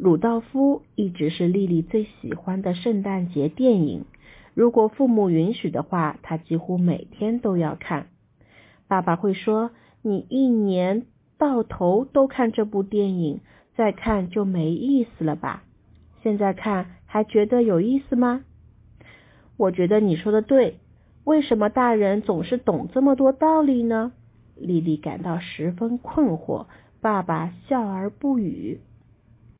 鲁道夫一直是莉莉最喜欢的圣诞节电影，如果父母允许的话，她几乎每天都要看。爸爸会说，你一年到头都看这部电影，再看就没意思了吧？现在看还觉得有意思吗？我觉得你说的对，为什么大人总是懂这么多道理呢？莉莉感到十分困惑，爸爸笑而不语。